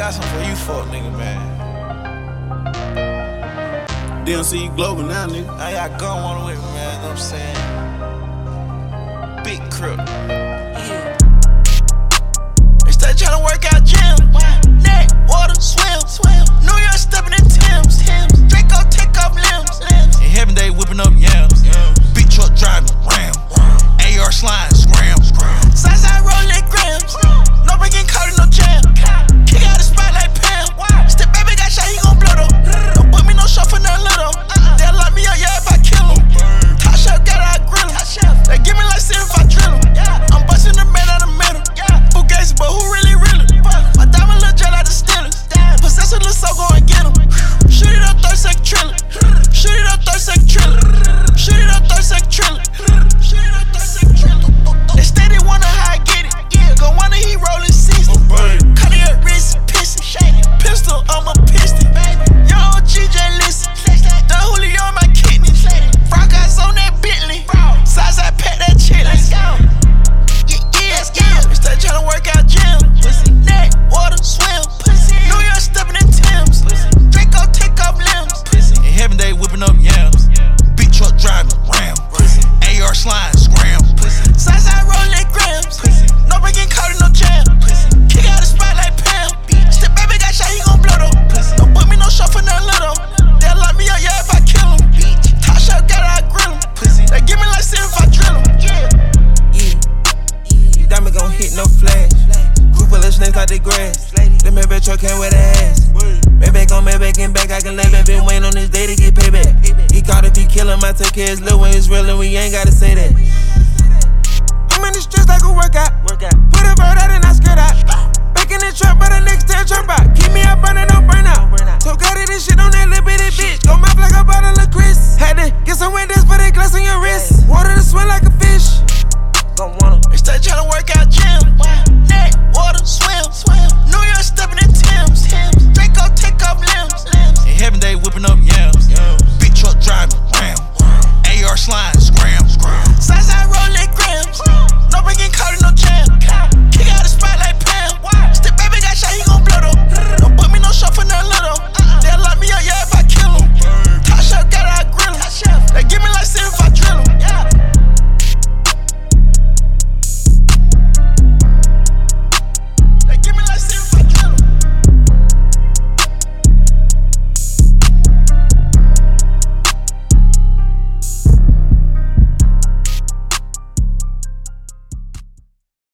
got something for you fuck nigga, man. DMC global now, nigga. I got gun on with me, man, you know what I'm saying? Big crip. Yeah. They start trying to work out gym. Neck, water, swim. New York stepping in Tim's. Draco take off limbs. In heaven they whipping up yams. Big truck driving, ram. AR sliding, scram. Southside rolling grams. Nobody getting caught in no jam. Kick out the spot like Pam. Step baby got shot, he gon' blow though. Don't put me no shot for nothing little. They'll lock me up, yeah, if I kill him. Top chef got out, grill him. They give me like 7 if I drill him. I'm busting the man out the middle. Fugazi, but who really? My diamond look just like the Steelers. Possessor look so go and get him. Shoot it up 30 second trailer. Shoot it up 30 second trailer. Shoot it up 30 second trailer. Shoot it up 30 second trailer. They steady wonder how I get it. Go wonder he rollin' 60. Cartier wrist, piston. Pistol, I'm a piston. Young GJ listen. The Julio on my kidney. Frog eyes on that Bentley. Southside pack that chitlin. Yeah. They start tryna work out gym. Neck, water, swim. New York stepping in Tim's. Draco take off limbs. In heaven they whipping up yams. Big truck driving, ram. AR sliding, scram. Southside rolling grams. Nobody getting caught in no jam. Kick out the spot like Pam. Step baby got shot, he gon' blow though. Don't put me no shot for nothing little. They'll lock me up, yeah, if I kill him. Top shot got out, grill him. They give me like 7 if I drill him. Yeah. Diamond gon' hit no flash. Group of little snakes like the grass. The Maybach truck came with a ass. Maybach on Maybach and back. I can lay back. Been waiting on this day to get payback. He caught if he kill him, I take care of his little when it's real and we ain't gotta say that. I'm in the streets like a workout.